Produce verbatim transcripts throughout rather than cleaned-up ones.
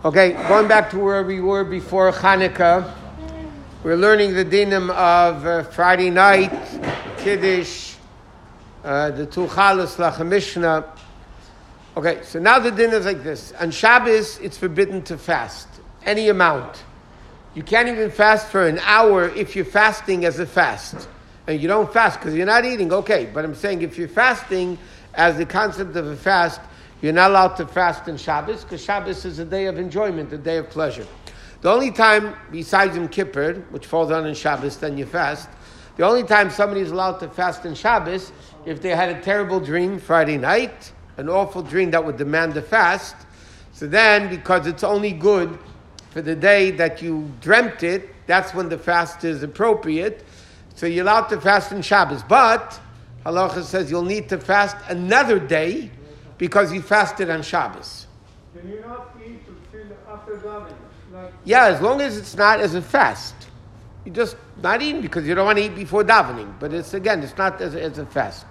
Okay, going back to where we were before Hanukkah, we're learning the dinim of uh, Friday night, Kiddush, uh, the two Chalas, Lachem Mishnah. Okay, so now the din is like this. On Shabbos, it's forbidden to fast, any amount. You can't even fast for an hour if you're fasting as a fast. And you don't fast because you're not eating, okay. But I'm saying if you're fasting as the concept of a fast, you're not allowed to fast on Shabbos because Shabbos is a day of enjoyment, a day of pleasure. The only time, besides Yom Kippur, which falls on in Shabbos, then you fast, the only time somebody is allowed to fast on Shabbos, if they had a terrible dream Friday night, an awful dream that would demand a fast, so then, because it's only good for the day that you dreamt it, that's when the fast is appropriate. So you're allowed to fast on Shabbos. But, Halacha says you'll need to fast another day because you fasted on Shabbos. Can you not eat until after davening? Like Yeah, as long as it's not as a fast. You're just not eating because you don't want to eat before davening. But it's, again, it's not as a, as a fast.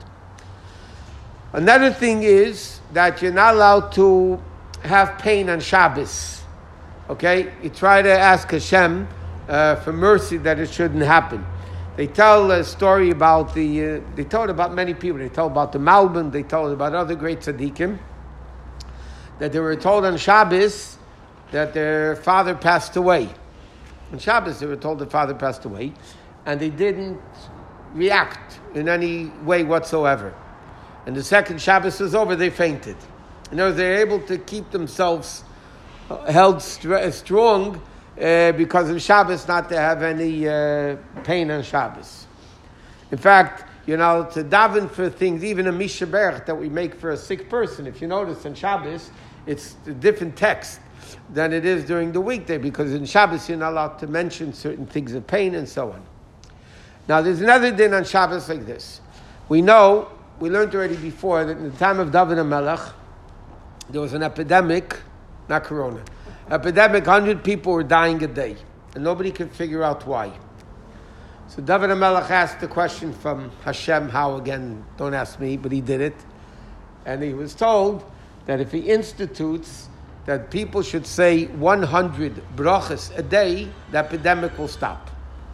Another thing is that you're not allowed to have pain on Shabbos. Okay? You try to ask Hashem uh, for mercy that it shouldn't happen. They tell a story about the, uh, they tell it about many people. They tell about the Malbim, they tell it about other great tzaddikim, that they were told on Shabbos that their father passed away. On Shabbos they were told their father passed away, and they didn't react in any way whatsoever. And the second Shabbos was over, they fainted. In other words, they were able to keep themselves held st- strong uh, because of Shabbos, not to have any uh, pain on Shabbos. In fact, you know, to daven for things, even a Misha Berach that we make for a sick person, if you notice on Shabbos, it's a different text than it is during the weekday, because in Shabbos you're not allowed to mention certain things of pain and so on. Now, there's another din on Shabbos like this. We know, we learned already before, that in the time of David HaMelech, there was an epidemic, not corona, epidemic, one hundred people were dying a day, and nobody could figure out why. So David HaMelech asked the question from Hashem, how again, don't ask me, but he did it. And he was told that if he institutes that people should say one hundred brachas a day, the epidemic will stop.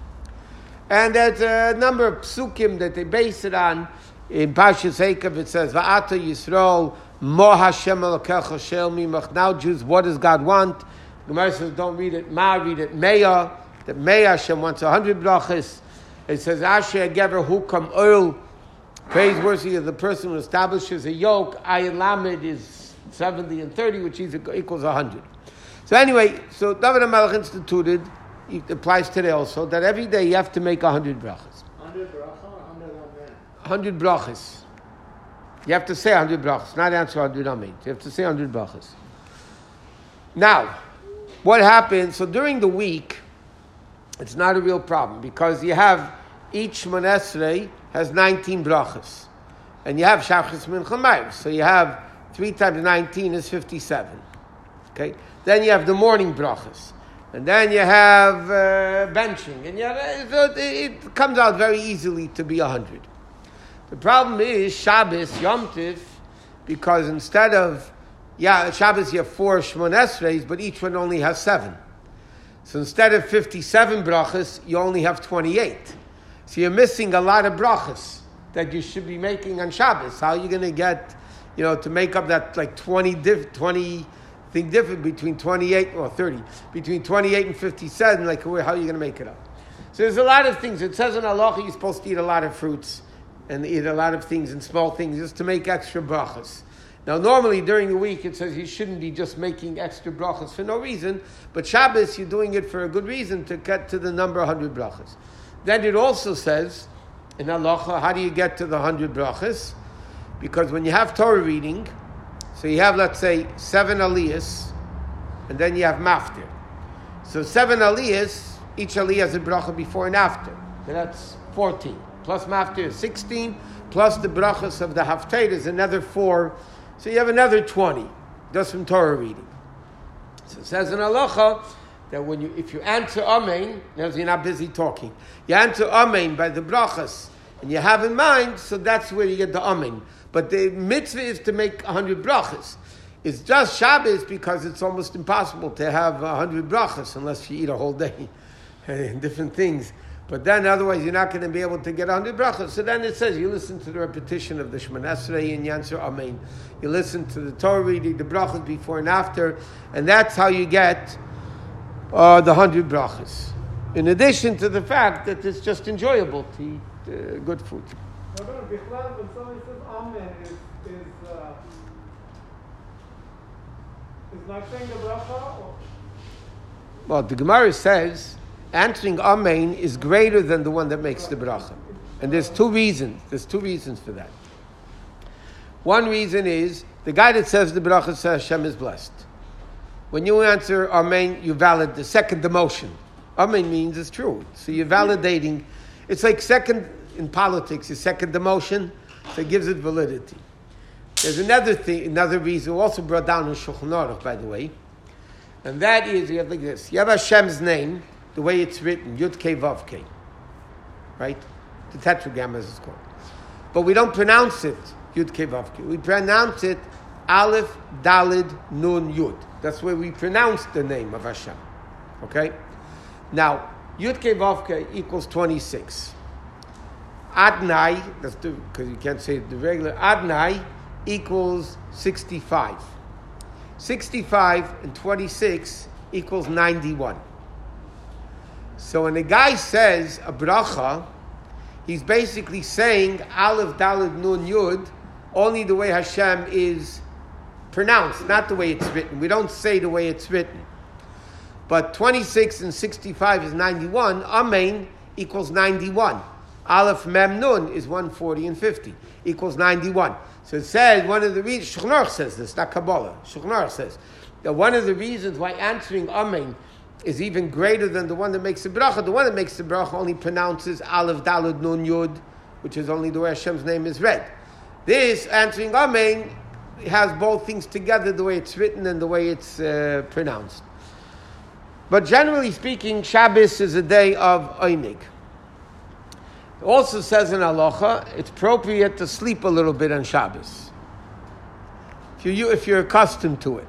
And there's a number of psukim that they base it on. In Parshas Eikev it says, Va'ata Yisrael, Mo Hashem Elokecha Shel Mimach. Now Jews, what does God want? The Gemara says, don't read it Ma, read it Meah. That Meah, Hashem wants one hundred brachas. It says, Asher Gever Hukam Oil, praiseworthy of the person who establishes a yoke. Ayin Lamed is seventy and thirty, which is equals one hundred. So anyway, so David HaMelech instituted, it applies today also, that every day you have to make one hundred brachas. one hundred bracha or one hundred amen? one hundred brachas. You have to say one hundred brachas, not answer one hundred amen. You have to say one hundred brachas. Now, what happens, so during the week, it's not a real problem, because you have, each Shmoneh Esrei has nineteen brachas. And you have Shachris Mincha Ma'ariv. So you have three times nineteen is fifty-seven. Okay? Then you have the morning brachas. And then you have uh, benching. And you have, so it, it comes out very easily to be one hundred. The problem is Shabbos, Yom Tiv, because instead of, yeah, Shabbos you have four Shmoneh Esreis, but each one only has seven. So instead of fifty-seven brachas, you only have twenty-eight. So you're missing a lot of brachas that you should be making on Shabbos. How are you going to get, you know, to make up that like twenty, diff, twenty thing different between twenty-eight or thirty, between twenty-eight and fifty-seven, like how are you going to make it up? So there's a lot of things. It says in Halacha you're supposed to eat a lot of fruits and eat a lot of things and small things just to make extra brachas. Now normally during the week it says you shouldn't be just making extra brachas for no reason, but Shabbos you're doing it for a good reason to get to the number one hundred brachas. Then it also says in Halacha, how do you get to the one hundred brachas? Because when you have Torah reading, so you have, let's say, seven aliyahs, and then you have maftir. So seven aliyahs, each aliyah has a bracha before and after. So that's fourteen. Plus maftir is sixteen, plus the brachas of the haftarah is another four. So you have another twenty, just from Torah reading. So it says in Halacha that when you, if you answer Amen, you're not busy talking. You answer Amen by the brachas, and you have in mind, so that's where you get the Amen. But the mitzvah is to make one hundred brachas. It's just Shabbos because it's almost impossible to have a hundred brachas unless you eat a whole day and different things. But then otherwise you're not going to be able to get a hundred brachas. So then it says you listen to the repetition of the Shemona Esrei and Yanser Amen. You listen to the Torah reading, the brachas before and after, and that's how you get uh, the hundred brachas. In addition to the fact that it's just enjoyable to eat uh, good food. No, no, Bichlal, when somebody says Amen, is, is, uh, is not saying the bracha? Or? Well, the Gemara says answering Amen is greater than the one that makes the bracha. And there's two reasons. There's two reasons for that. One reason is the guy that says the bracha says Hashem is blessed. When you answer Amen, you validate the second emotion. Amen means it's true. So you're validating. It's like second in politics, your second emotion, so it gives it validity. There's another thing, another reason, also brought down in Shulchan Aruch, by the way, and that is you have like this. You have Hashem's name, the way it's written, Yud Kei Vav Kei, right? The tetragram as it's called. But we don't pronounce it Yud Kei Vav Kei. We pronounce it Aleph Dalid Nun Yud. That's where we pronounce the name of Hashem. Okay? Now, Yud Kei Vav Kei equals twenty-six. Adnai, that's because you can't say the regular, Adnai equals sixty-five. sixty-five and twenty-six equals ninety-one. So when a guy says a bracha, he's basically saying Aleph Daled Nun Yud only the way Hashem is pronounced, not the way it's written. We don't say the way it's written. But twenty-six and sixty-five is ninety-one. Amen equals ninety-one. Aleph Mem Nun is one forty and fifty. Equals ninety-one. So it says, one of the reasons, Shulchan Aruch says this, not Kabbalah. Shulchan Aruch says that one of the reasons why answering Amen is even greater than the one that makes the bracha. The one that makes the bracha only pronounces Aleph Daled Nun Yud, which is only the way Hashem's name is read. This, answering Amen, has both things together, the way it's written and the way it's uh, pronounced. But generally speaking, Shabbos is a day of Einig. It also says in Halacha, it's appropriate to sleep a little bit on Shabbos. If, you, if you're accustomed to it.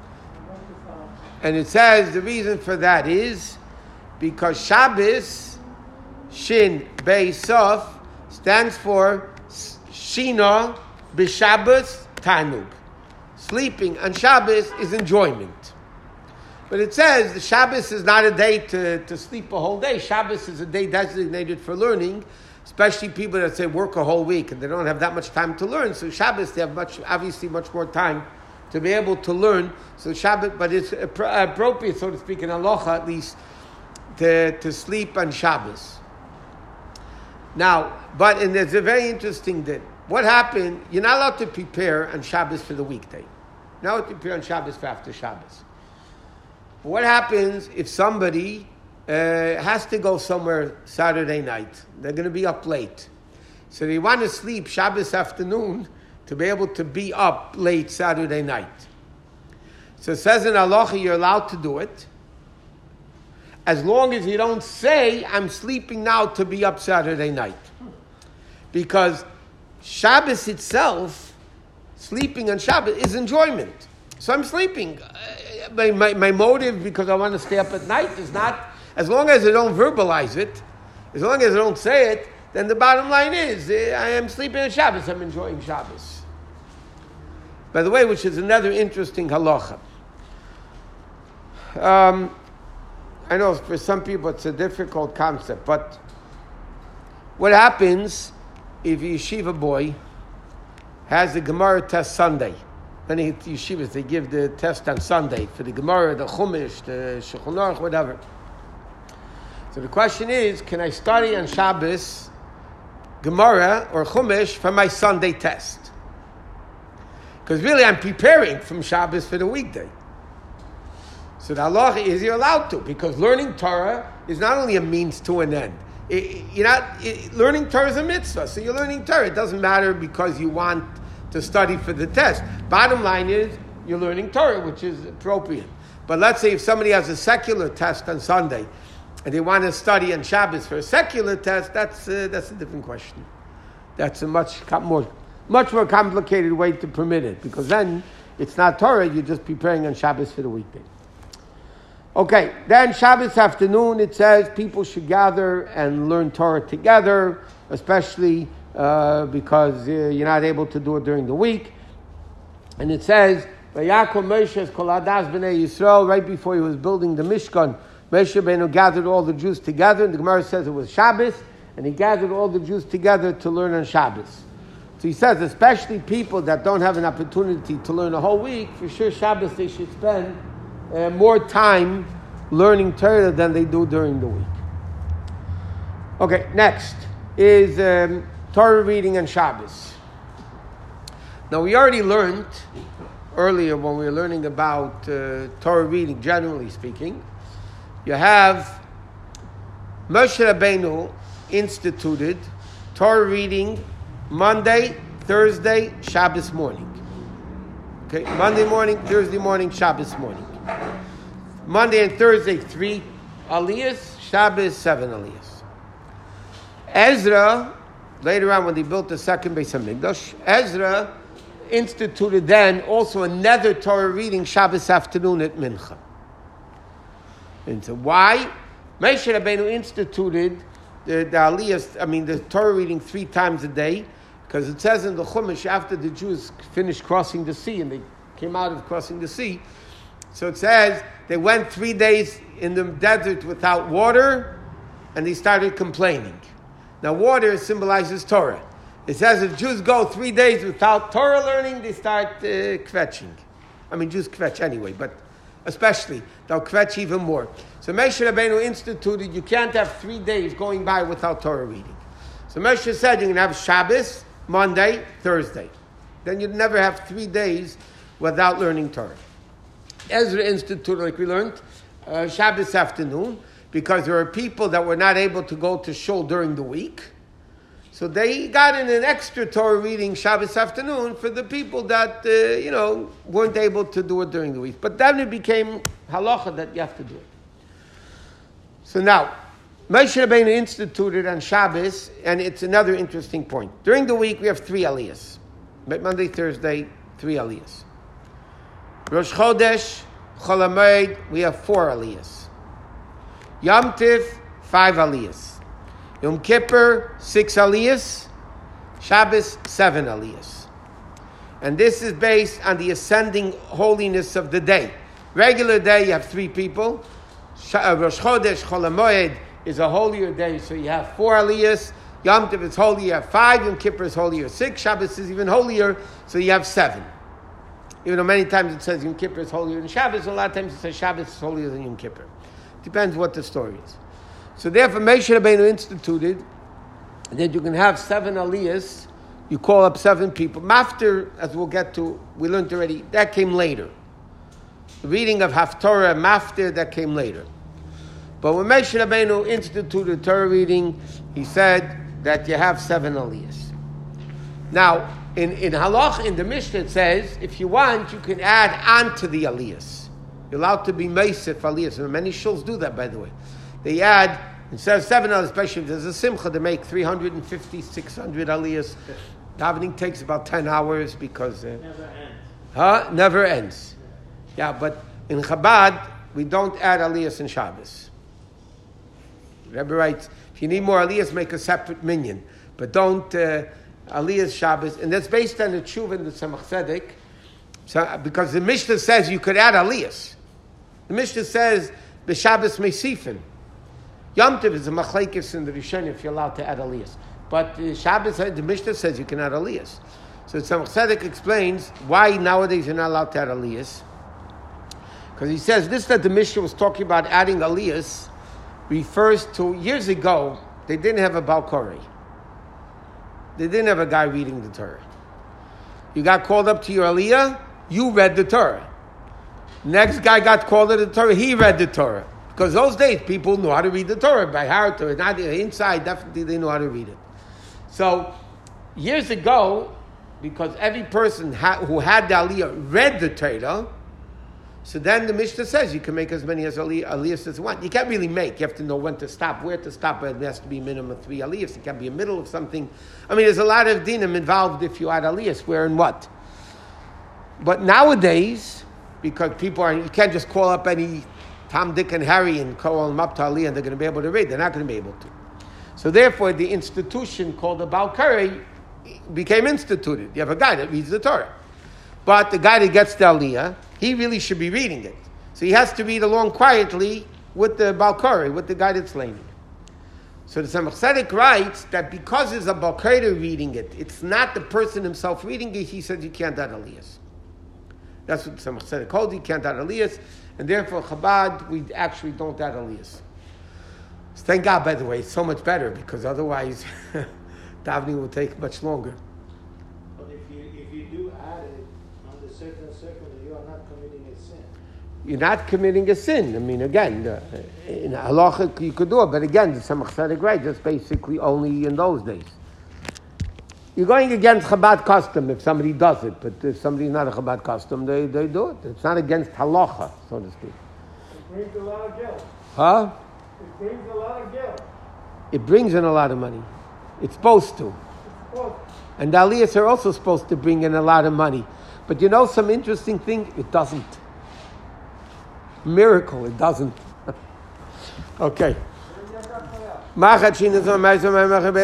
And it says the reason for that is because Shabbos, Shin Bei Sof, stands for Shina B'Shabbos Tanug. Sleeping on Shabbos is enjoyment. But it says the Shabbos is not a day to, to sleep a whole day. Shabbos is a day designated for learning, especially people that say work a whole week and they don't have that much time to learn. So Shabbos, they have much, obviously much more time to be able to learn. So Shabbos, but it's appropriate, so to speak, in Halacha at least, to, to sleep on Shabbos. Now, but, and there's a very interesting thing. What happened, you're not allowed to prepare on Shabbos for the weekday. You're not allowed to prepare on Shabbos for after Shabbos. But what happens if somebody uh, has to go somewhere Saturday night? They're going to be up late. So they want to sleep Shabbos afternoon to be able to be up late Saturday night. So it says in Halacha you're allowed to do it as long as you don't say, I'm sleeping now to be up Saturday night. Because Shabbos itself, sleeping on Shabbos, is enjoyment. So I'm sleeping. My, my, my motive, because I want to stay up at night, is not, as long as I don't verbalize it, as long as I don't say it, then the bottom line is, I am sleeping on Shabbos, I'm enjoying Shabbos. By the way, which is another interesting halacha. Um, I know for some people it's a difficult concept, but what happens if a yeshiva boy has a Gemara test Sunday? Many yeshivas, they give the test on Sunday for the Gemara, the Chumash, the Shulchan Aruch, whatever. So the question is, can I study on Shabbos Gemara or Chumash for my Sunday test? Because really I'm preparing from Shabbos for the weekday. So the halacha is you're allowed to, because learning Torah is not only a means to an end. It, you're not, it, learning Torah is a mitzvah, so you're learning Torah. It doesn't matter because you want to study for the test. Bottom line is, you're learning Torah, which is appropriate. But let's say if somebody has a secular test on Sunday, and they want to study on Shabbos for a secular test, that's uh, that's a different question. That's a much more much more complicated way to permit it, because then it's not Torah, you're just preparing on Shabbos for the weekday. Okay, then Shabbos afternoon, it says people should gather and learn Torah together, especially uh, because uh, you're not able to do it during the week. And it says, Vayakol Moshe kol hadas b'nei Yisrael, right before he was building the Mishkan, Moshe Rabbeinu gathered all the Jews together, and the Gemara says it was Shabbos, and he gathered all the Jews together to learn on Shabbos. So he says, especially people that don't have an opportunity to learn a whole week, for sure Shabbos they should spend uh, more time learning Torah than they do during the week. Okay, next is um, Torah reading on Shabbos. Now we already learned earlier when we were learning about uh, Torah reading, generally speaking, you have Moshe Rabbeinu instituted Torah reading Monday, Thursday, Shabbos morning. Okay, Monday morning, Thursday morning, Shabbos morning. Monday and Thursday, three aliyahs, Shabbos, seven aliyahs. Ezra, later on when they built the second Beis HaMikdash, Ezra instituted then also another Torah reading Shabbos afternoon at Mincha. And so why? Moshe Rabbeinu instituted the, the aliyahs, I mean the Torah reading three times a day, because it says in the Chumash after the Jews finished crossing the sea and they came out of crossing the sea, so it says they went three days in the desert without water and they started complaining. Now water symbolizes Torah. It says if Jews go three days without Torah learning, they start uh, kvetching. I mean Jews kvetch anyway, but especially they'll kvetch even more. So Moshe Rabbeinu instituted you can't have three days going by without Torah reading. So Moshe said you can have Shabbos, Monday, Thursday. Then you'd never have three days without learning Torah. Ezra instituted, like we learned, uh, Shabbos afternoon, because there were people that were not able to go to shul during the week. So they got in an extra Torah reading Shabbos afternoon for the people that, uh, you know, weren't able to do it during the week. But then it became halacha that you have to do it. So now, Moshe Rabbeinu instituted on Shabbos, and it's another interesting point. During the week, we have three aliyahs. Monday, Thursday, three aliyahs. Rosh Chodesh, Chol HaMoed, we have four aliyahs. Yom Tiv, five aliyahs. Yom Kippur, six aliyahs. Shabbos, seven aliyahs. And this is based on the ascending holiness of the day. Regular day, you have three people. Rosh Chodesh, Chol HaMoed, is a holier day, so you have four aliyahs. Yom Tov is holy, you have five. Yom Kippur is holier, six. Shabbos is even holier, so you have seven. Even though many times it says Yom Kippur is holier than Shabbos, a lot of times it says Shabbos is holier than Yom Kippur. Depends what the story is. So therefore, Moshe Rabbeinu instituted that you can have seven aliyahs. You call up seven people. Mafter, as we'll get to, we learned already, that came later. The reading of Haftorah, Mafter, that came later. But when Moshe Rabbeinu instituted Torah reading, he said that you have seven aliyahs. Now, in, in Halach, in the Mishnah, it says, if you want, you can add on to the aliyahs. You're allowed to be meisef aliyahs. And many shuls do that, by the way. They add, instead of seven aliyahs, especially if there's a simcha, they make three hundred fifty, six hundred aliyahs. Davening takes about ten hours because... Uh, Never ends. Huh? Never ends. Yeah, but in Chabad, we don't add aliyahs in Shabbos. The Rebbe writes, if you need more aliyahs, make a separate minyan. But don't uh, aliyahs Shabbos. And that's based on the tshuva in the Tzemach Tzedek. So, because the Mishnah says you could add aliyahs. The Mishnah says, the Shabbos meisifin. Yom Tov is a machlekes in the Rishonim if you're allowed to add aliyahs. But the Shabbos, the Mishnah says you can add aliyahs. So Tzemach Tzedek explains why nowadays you're not allowed to add aliyahs. Because he says this that the Mishnah was talking about adding aliyahs refers to years ago, they didn't have a Baal Koreh. They didn't have a guy reading the Torah. You got called up to your aliyah, you read the Torah. Next guy got called to the Torah, he read the Torah. Because those days, people knew how to read the Torah by heart or not inside, definitely they knew how to read it. So, years ago, because every person ha- who had the aliyah read the Torah, so then the Mishnah says you can make as many as aliyah, aliyahs as you want. You can't really make. You have to know when to stop, where to stop, but it has to be a minimum of three aliyahs. It can't be a middle of something. I mean, there's a lot of dinim involved if you add aliyahs, where and what. But nowadays, because people are, you can't just call up any Tom, Dick, and Harry and call them up to Aliyah and they're going to be able to read. They're not going to be able to. So therefore, the institution called the Baal Kari became instituted. You have a guy that reads the Torah. But the guy that gets the Aliyah, he really should be reading it. So he has to read along quietly with the Baal Kari, with the guy that's learning. So the Tzemach Tzedek writes that because it's a Baal Kari reading it, it's not the person himself reading it, he says you can't add Aliyahs. That's what Tzemach Tzedek holds, you can't add Aliyahs, and therefore Chabad, we actually don't add Aliyahs. So thank God, by the way, it's so much better, because otherwise davening will take much longer. But if you if you do add it on the second second, you are not committing a sin. You're not committing a sin. I mean, again, uh, in halacha you could do it, but again, the Tzemach Tzedek right, just basically only in those days. You're going against Chabad custom if somebody does it, but if somebody's not a Chabad custom, they, they do it. It's not against halacha, so to speak. It brings a lot of guilt. Huh? It brings a lot of guilt. It brings in a lot of money. It's supposed to. It's supposed to. And the aliyahs are also supposed to bring in a lot of money. But you know some interesting thing? It doesn't. Miracle, it doesn't. Okay.